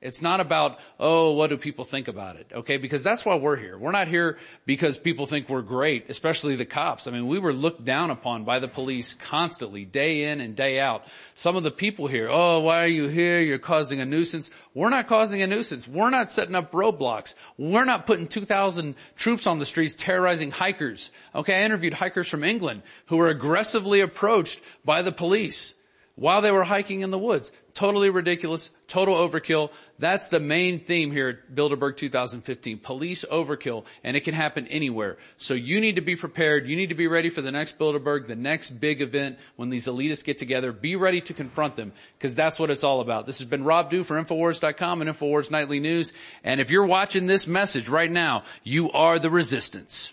It's not about, oh, what do people think about it? Okay, because that's why we're here. We're not here because people think we're great, especially the cops. I mean, we were looked down upon by the police constantly, day in and day out. Some of the people here, oh, why are you here? You're causing a nuisance. We're not causing a nuisance. We're not setting up roadblocks. We're not putting 2,000 troops on the streets terrorizing hikers. Okay, I interviewed hikers from England who were aggressively approached by the police while they were hiking in the woods. Totally ridiculous, total overkill. That's the main theme here at Bilderberg 2015, police overkill, and it can happen anywhere. So you need to be prepared. You need to be ready for the next Bilderberg, the next big event when these elitists get together. Be ready to confront them, because that's what it's all about. This has been Rob Dew for Infowars.com and Infowars Nightly News. And if you're watching this message right now, you are the resistance.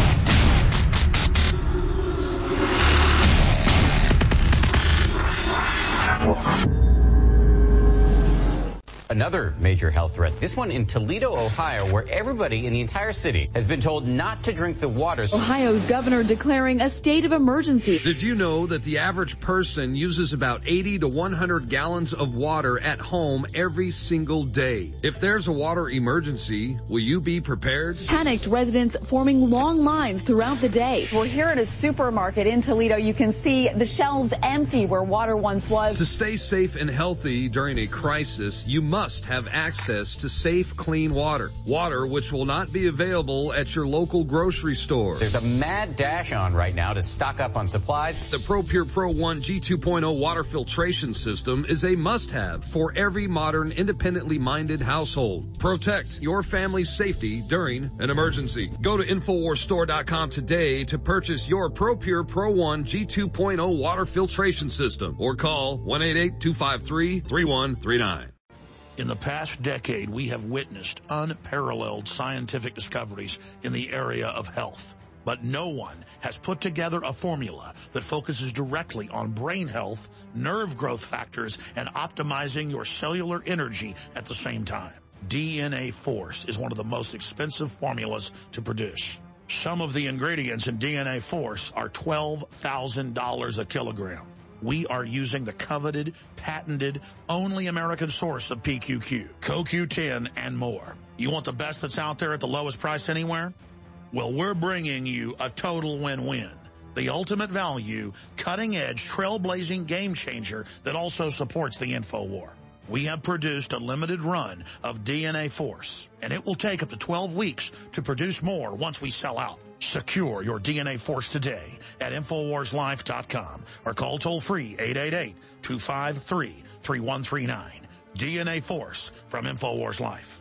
Another major health threat, this one in Toledo, Ohio, where everybody in the entire city has been told not to drink the water. Ohio's governor declaring a state of emergency. Did you know that the average person uses about 80 to 100 gallons of water at home every single day? If there's a water emergency, will you be prepared? Panicked residents forming long lines throughout the day. We're here at a supermarket in Toledo. You can see the shelves empty where water once was. To stay safe and healthy during a crisis, you must have access to safe, clean water. Water which will not be available at your local grocery store. There's a mad dash on right now to stock up on supplies. The ProPure Pro 1 G2.0 water filtration system is a must-have for every modern, independently minded household. Protect your family's safety during an emergency. Go to InfoWarsStore.com today to purchase your ProPure Pro 1 G2.0 water filtration system or call 1-888-253-3139. In the past decade, we have witnessed unparalleled scientific discoveries in the area of health. But no one has put together a formula that focuses directly on brain health, nerve growth factors, and optimizing your cellular energy at the same time. DNA Force is one of the most expensive formulas to produce. Some of the ingredients in DNA Force are $12,000 a kilogram. We are using the coveted, patented, only American source of PQQ, CoQ10, and more. You want the best that's out there at the lowest price anywhere? Well, we're bringing you a total win-win. The ultimate value, cutting-edge, trailblazing game changer that also supports the InfoWar. We have produced a limited run of DNA Force, and it will take up to 12 weeks to produce more once we sell out. Secure your DNA Force today at InfoWarsLife.com or call toll-free 888-253-3139. DNA Force from InfoWars Life.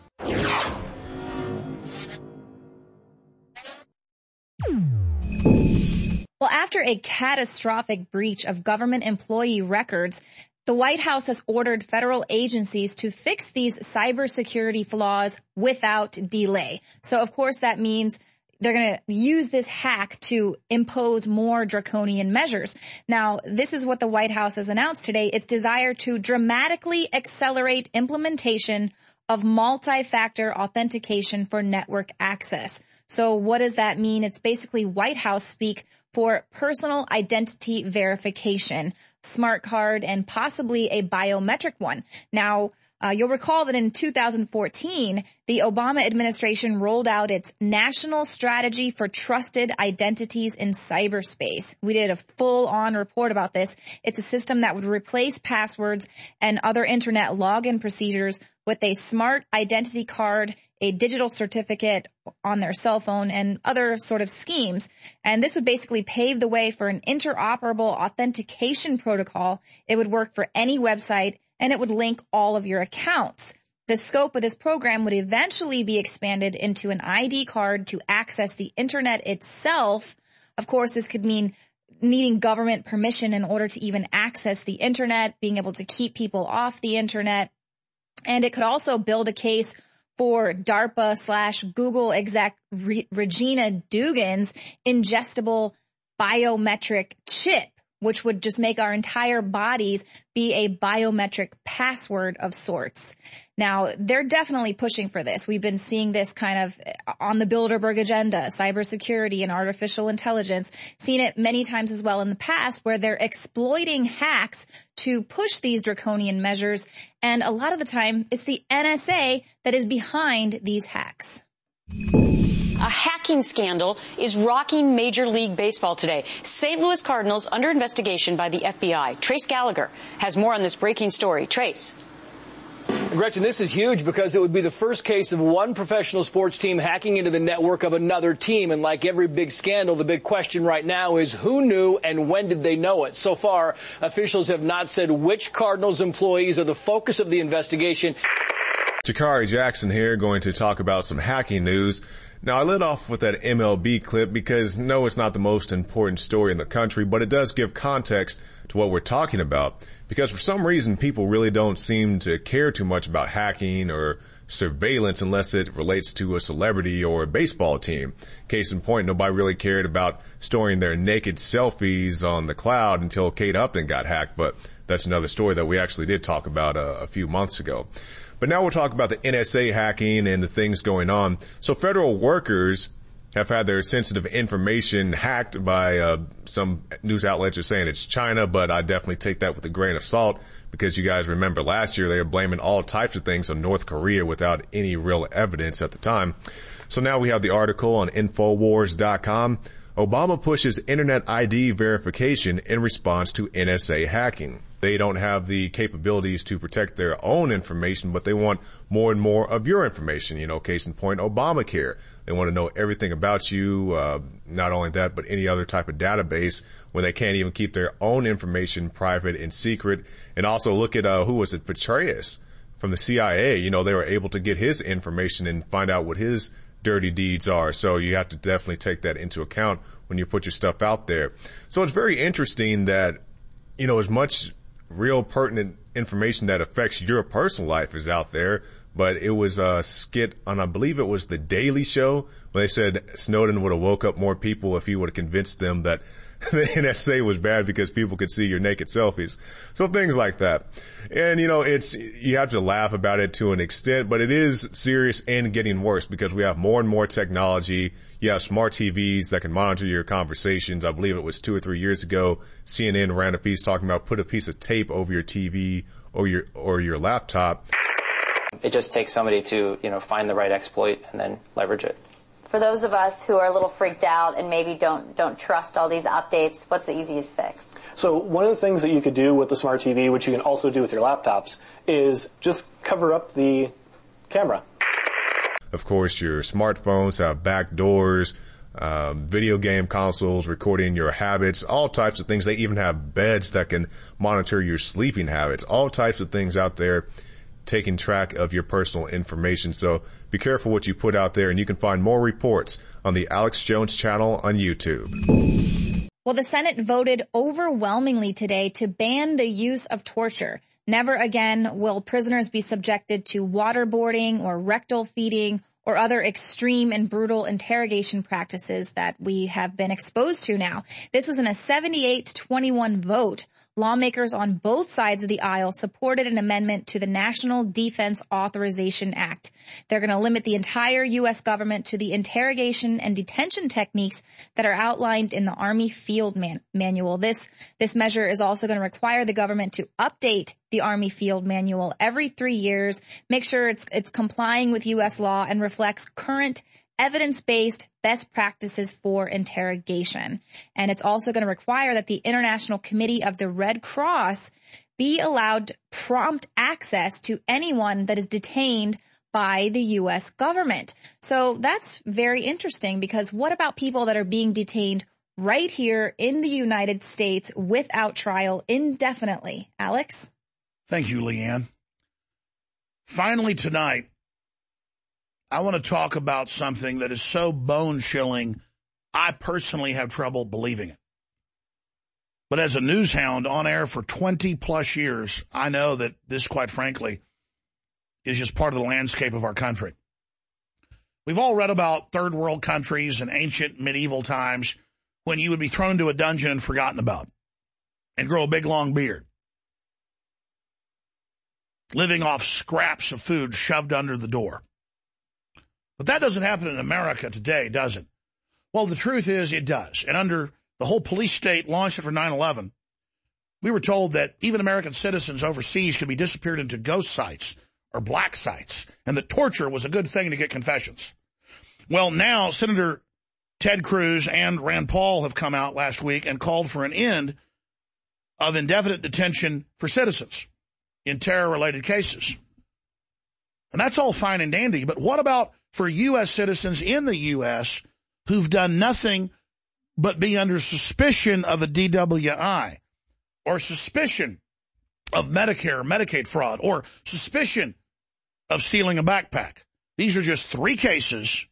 Well, after a catastrophic breach of government employee records, the White House has ordered federal agencies to fix these cybersecurity flaws without delay. So, of course, that means they're going to use this hack to impose more draconian measures. Now, this is what the White House has announced today. Its desire to dramatically accelerate implementation of multi-factor authentication for network access. So what does that mean? It's basically White House speak for personal identity verification, smart card, and possibly a biometric one. Now, you'll recall that in 2014, the Obama administration rolled out its National Strategy for Trusted Identities in Cyberspace. We did a full-on report about this. It's a system that would replace passwords and other internet login procedures with a smart identity card, a digital certificate on their cell phone, and other sort of schemes. And this would basically pave the way for an interoperable authentication protocol. It would work for any website, and it would link all of your accounts. The scope of this program would eventually be expanded into an ID card to access the internet itself. Of course, this could mean needing government permission in order to even access the internet, being able to keep people off the internet. And it could also build a case for DARPA/Google exec Regina Dugan's ingestible biometric chip, which would just make our entire bodies be a biometric password of sorts. Now, they're definitely pushing for this. We've been seeing this kind of on the Bilderberg agenda, cybersecurity and artificial intelligence, seen it many times as well in the past where they're exploiting hacks to push these draconian measures. And a lot of the time, it's the NSA that is behind these hacks. A hacking scandal is rocking Major League Baseball today. St. Louis Cardinals under investigation by the FBI. Trace Gallagher has more on this breaking story. Trace. Gretchen, this is huge because it would be the first case of one professional sports team hacking into the network of another team. And like every big scandal, the big question right now is who knew and when did they know it? So far, officials have not said which Cardinals employees are the focus of the investigation. Jakari Jackson here, going to talk about some hacking news. Now, I lit off with that MLB clip because, no, it's not the most important story in the country, but it does give context to what we're talking about. Because for some reason, people really don't seem to care too much about hacking or surveillance unless it relates to a celebrity or a baseball team. Case in point, nobody really cared about storing their naked selfies on the cloud until Kate Upton got hacked, but that's another story that we actually did talk about a few months ago. But now we'll talk about the NSA hacking and the things going on. So federal workers have had their sensitive information hacked by some news outlets are saying it's China, but I definitely take that with a grain of salt because you guys remember last year they were blaming all types of things on North Korea without any real evidence at the time. So now we have the article on Infowars.com. Obama pushes Internet ID verification in response to NSA hacking. They don't have the capabilities to protect their own information, but they want more and more of your information. You know, case in point, Obamacare. They want to know everything about you, not only that, but any other type of database when they can't even keep their own information private and secret. And also look at, who was it, Petraeus from the CIA. You know, they were able to get his information and find out what his dirty deeds are. So you have to definitely take that into account when you put your stuff out there. So it's very interesting that, you know, as much real pertinent information that affects your personal life is out there. But it was a skit on, I believe it was The Daily Show, where they said Snowden would have woke up more people if he would have convinced them that the NSA was bad because people could see your naked selfies. So things like that. And, you know, you have to laugh about it to an extent, but it is serious and getting worse because we have more and more technology. You have smart TVs that can monitor your conversations. I believe it was 2 or 3 years ago, CNN ran a piece talking about put a piece of tape over your TV or your laptop. It just takes somebody to, you know, find the right exploit and then leverage it. For those of us who are a little freaked out and maybe don't trust all these updates, what's the easiest fix? So one of the things that you could do with the smart TV, which you can also do with your laptops, is just cover up the camera. Of course, your smartphones have back doors, video game consoles recording your habits, all types of things. They even have beds that can monitor your sleeping habits, all types of things out there taking track of your personal information. So be careful what you put out there, and you can find more reports on the Alex Jones channel on YouTube. Well, the Senate voted overwhelmingly today to ban the use of torture. Never again will prisoners be subjected to waterboarding or rectal feeding or other extreme and brutal interrogation practices that we have been exposed to now. This was in a 78-21 vote. Lawmakers on both sides of the aisle supported an amendment to the National Defense Authorization Act. They're going to limit the entire U.S. government to the interrogation and detention techniques that are outlined in the Army Field Manual. This measure is also going to require the government to update the Army Field Manual every 3 years, make sure it's complying with U.S. law and reflects current evidence-based best practices for interrogation. And it's also going to require that the International Committee of the Red Cross be allowed prompt access to anyone that is detained by the U.S. government. So that's very interesting because what about people that are being detained right here in the United States without trial indefinitely? Alex? Thank you, Leanne. Finally tonight, I want to talk about something that is so bone-chilling, I personally have trouble believing it. But as a news hound on air for 20-plus years, I know that this, quite frankly, is just part of the landscape of our country. We've all read about third world countries in ancient medieval times when you would be thrown into a dungeon and forgotten about. and grow a big long beard, living off scraps of food shoved under the door. But that doesn't happen in America today, does it? Well, the truth is it does. And under the whole police state launched after 9/11, we were told that even American citizens overseas could be disappeared into ghost sites or black sites, and that torture was a good thing to get confessions. Well, now Senator Ted Cruz and Rand Paul have come out last week and called for an end of indefinite detention for citizens in terror-related cases. And that's all fine and dandy, but what about for U.S. citizens in the U.S. who've done nothing but be under suspicion of a DWI or suspicion of Medicare or Medicaid fraud or suspicion of stealing a backpack? These are just 3 cases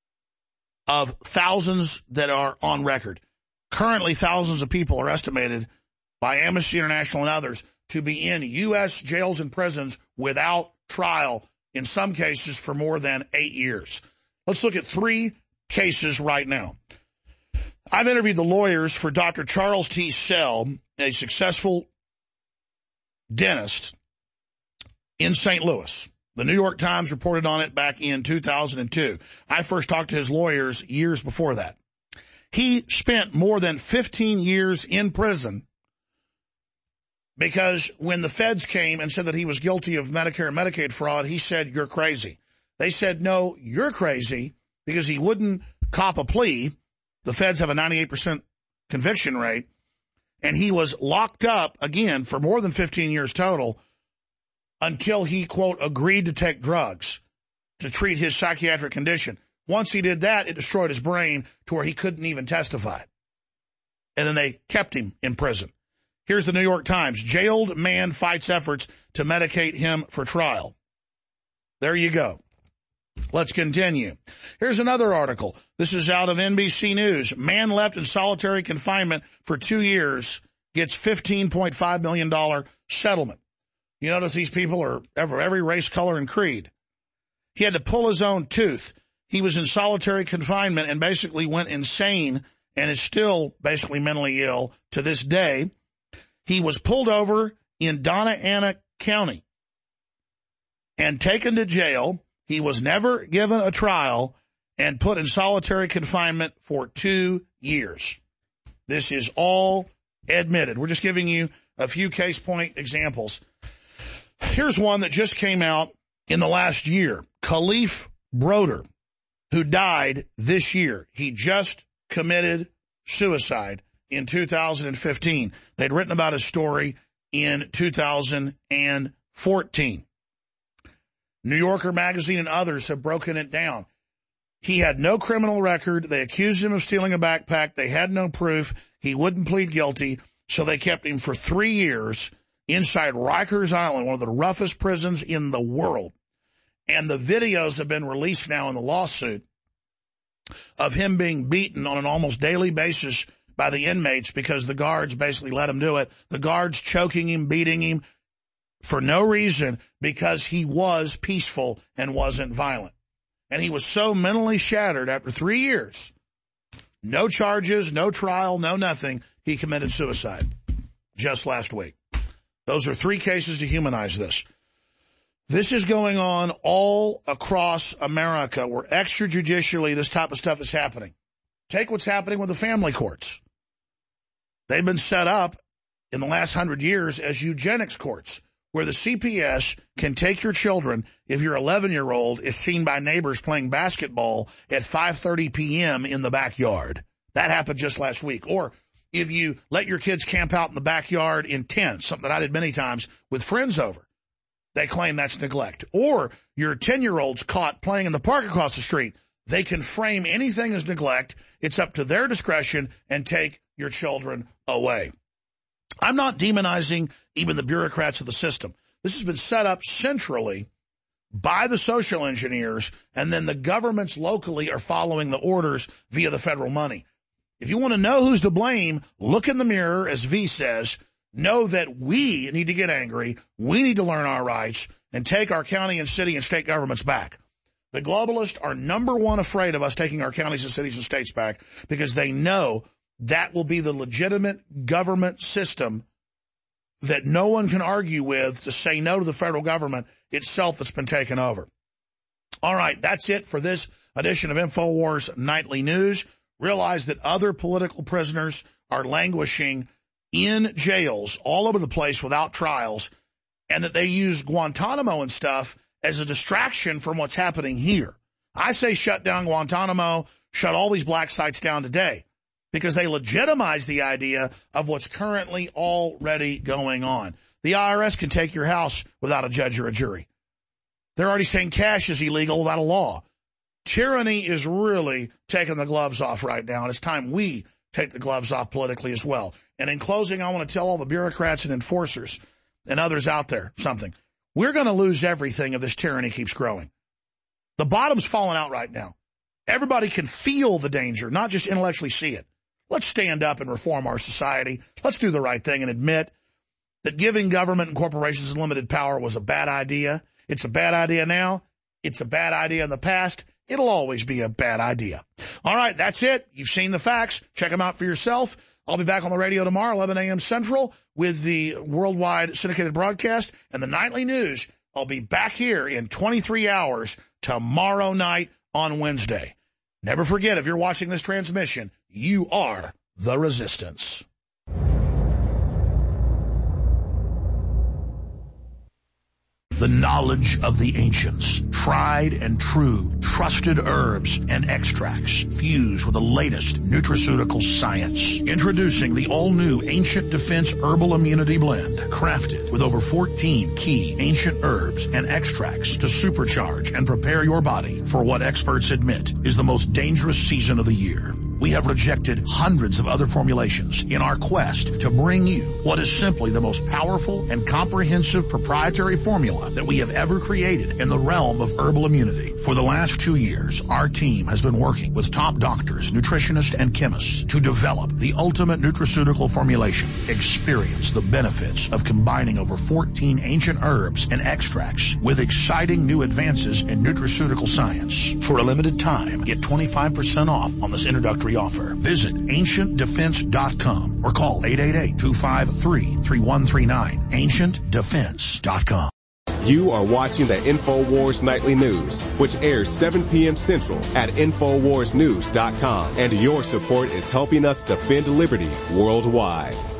of thousands that are on record. Currently, thousands of people are estimated by Amnesty International and others to be in U.S. jails and prisons without trial, in some cases for more than 8 years. Let's look at 3 cases right now. I've interviewed the lawyers for Dr. Charles T. Sell, a successful dentist in St. Louis. The New York Times reported on it back in 2002. I first talked to his lawyers years before that. He spent more than 15 years in prison because when the feds came and said that he was guilty of Medicare and Medicaid fraud, he said, "You're crazy." They said, "No, you're crazy," because he wouldn't cop a plea. The feds have a 98% conviction rate, and he was locked up, again, for more than 15 years total until he, quote, agreed to take drugs to treat his psychiatric condition. Once he did that, it destroyed his brain to where he couldn't even testify. And then they kept him in prison. Here's the New York Times. Jailed man fights efforts to medicate him for trial. There you go. Let's continue. Here's another article. This is out of NBC News. Man left in solitary confinement for 2 years gets $15.5 million settlement. You notice these people are every race, color, and creed. He had to pull his own tooth. He was in solitary confinement and basically went insane and is still basically mentally ill to this day. He was pulled over in Donna Ana County and taken to jail. He was never given a trial and put in solitary confinement for 2 years. This is all admitted. We're just giving you a few case point examples. Here's one that just came out in the last year. Khalif Broder, who died this year. He just committed suicide in 2015. They'd written about his story in 2014. New Yorker magazine and others have broken it down. He had no criminal record. They accused him of stealing a backpack. They had no proof. He wouldn't plead guilty, so they kept him for 3 years inside Rikers Island, one of the roughest prisons in the world. And the videos have been released now in the lawsuit of him being beaten on an almost daily basis by the inmates because the guards basically let him do it. The guards choking him, beating him for no reason because he was peaceful and wasn't violent. And he was so mentally shattered after 3 years, no charges, no trial, no nothing, he committed suicide just last week. Those are 3 cases to humanize this. This is going on all across America where extrajudicially this type of stuff is happening. Take what's happening with the family courts. They've been set up in the last 100 years as eugenics courts, where the CPS can take your children if your 11-year-old is seen by neighbors playing basketball at 5:30 p.m. in the backyard. That happened just last week. Or if you let your kids camp out in the backyard in tents, something that I did many times with friends over, they claim that's neglect. Or your 10-year-old's caught playing in the park across the street. They can frame anything as neglect. It's up to their discretion and take your children away. I'm not demonizing even the bureaucrats of the system. This has been set up centrally by the social engineers, and then the governments locally are following the orders via the federal money. If you want to know who's to blame, look in the mirror, as V says. Know that we need to get angry. We need to learn our rights and take our county and city and state governments back. The globalists are number one afraid of us taking our counties and cities and states back because they know that will be the legitimate government system that no one can argue with to say no to the federal government itself that's been taken over. All right, that's it for this edition of InfoWars Nightly News. Realize that other political prisoners are languishing in jails all over the place without trials, and that they use Guantanamo and stuff as a distraction from what's happening here. I say shut down Guantanamo, shut all these black sites down today, because they legitimize the idea of what's currently already going on. The IRS can take your house without a judge or a jury. They're already saying cash is illegal without a law. Tyranny is really taking the gloves off right now, and it's time we take the gloves off politically as well. And in closing, I want to tell all the bureaucrats and enforcers and others out there something. We're going to lose everything if this tyranny keeps growing. The bottom's falling out right now. Everybody can feel the danger, not just intellectually see it. Let's stand up and reform our society. Let's do the right thing and admit that giving government and corporations limited power was a bad idea. It's a bad idea now. It's a bad idea in the past. It'll always be a bad idea. All right, that's it. You've seen the facts. Check them out for yourself. I'll be back on the radio tomorrow, 11 a.m. Central, with the worldwide syndicated broadcast and the nightly news. I'll be back here in 23 hours tomorrow night on Wednesday. Never forget, if you're watching this transmission, you are the resistance. The knowledge of the ancients, tried and true, trusted herbs and extracts fused with the latest nutraceutical science. Introducing the all-new Ancient Defense Herbal Immunity Blend, crafted with over 14 key ancient herbs and extracts to supercharge and prepare your body for what experts admit is the most dangerous season of the year. We have rejected hundreds of other formulations in our quest to bring you what is simply the most powerful and comprehensive proprietary formula that we have ever created in the realm of herbal immunity. For the last 2 years, our team has been working with top doctors, nutritionists, and chemists to develop the ultimate nutraceutical formulation. Experience the benefits of combining over 14 ancient herbs and extracts with exciting new advances in nutraceutical science. For a limited time, get 25% off on this introductory offer. Visit AncientDefense.com or call 888-253-3139. AncientDefense.com. You are watching the InfoWars Nightly News, which airs 7 p.m. Central at InfoWarsNews.com. And your support is helping us defend liberty worldwide.